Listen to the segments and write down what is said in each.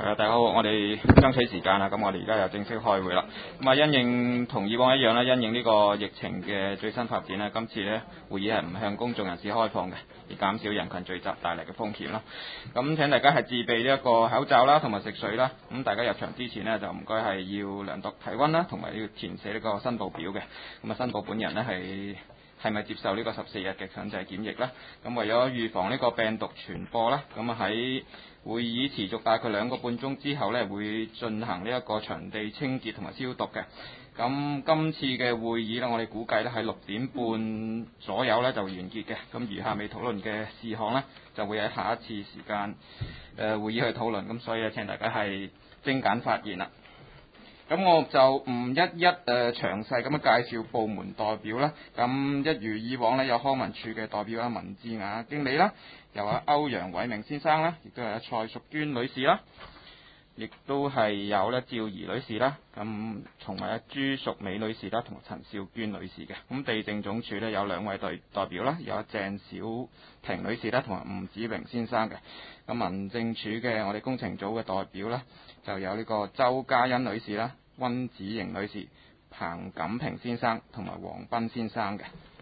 大家好，我哋爭取時間啦，咁我哋而家又正式開會啦。咁啊，因應同以往一樣啦，因應呢個疫情嘅最新發展呢，今次呢會議係唔向公眾人士開放嘅，而減少人群聚集帶嚟嘅風險啦。咁請大家係自備呢一個口罩啦，同埋食水啦。咁大家入場之前呢，就唔該係要量度體溫啦，同埋要填寫呢個申報表嘅。咁啊，申報本人呢係咪接受呢個14日嘅強制檢疫啦？咁為咗預防呢個病毒傳播啦，咁啊喺會議持續大概2個半鐘之後呢，會進行呢一個場地清潔同埋消毒嘅。咁今次嘅會議呢，我哋估計呢喺6點半左右呢就完結嘅。咁餘下未討論嘅事項呢，就會喺下一次時間會議去討論。咁所以請大家係精簡發言啦。咁我就唔一詳細咁樣介紹部門代表啦。咁一如以往呢，有康文署嘅代表啦，文智雅經理啦，有歐陽偉明先生啦，亦都係蔡淑娟女士啦，亦都係有趙儀女士啦，咁同埋朱淑美女士啦，同埋陳少娟女士嘅。咁地政總署呢，有2位代表啦，有鄭小婷女士啦，同埋吳子榮先生嘅。咁民政署嘅我哋工程組嘅代表啦，就有呢個周嘉欣女士啦、溫子瑩女士、彭錦平先生同埋黃斌先生嘅。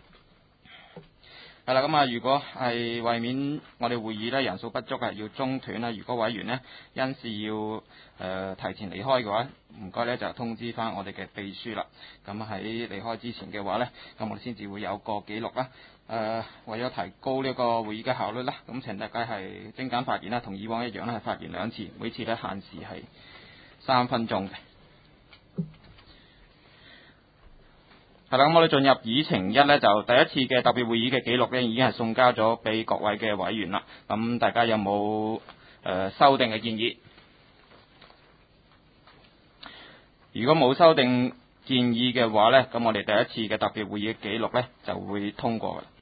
係啦，咁啊，如果係為免我哋會議呢人數不足係要中斷啦，如果委員呢因事要提前離開嘅話，唔該呢就通知翻我哋嘅秘書啦。咁喺離開之前嘅話呢，咁我哋先至會有個記錄啦。為咗提高呢個會議嘅效率啦，咁請大家係精簡發言啦，同以往一樣啦，係發言2次，每次呢限時係3分鐘嘅。係啦，咁我哋進入議程1呢，就第一次嘅特別會議嘅記錄呢已經係送交咗俾各位嘅委員啦。咁大家有冇修訂嘅建議？如果冇修訂建議嘅話呢，咁我哋第一次嘅特別會議嘅記錄呢就會通過嘅。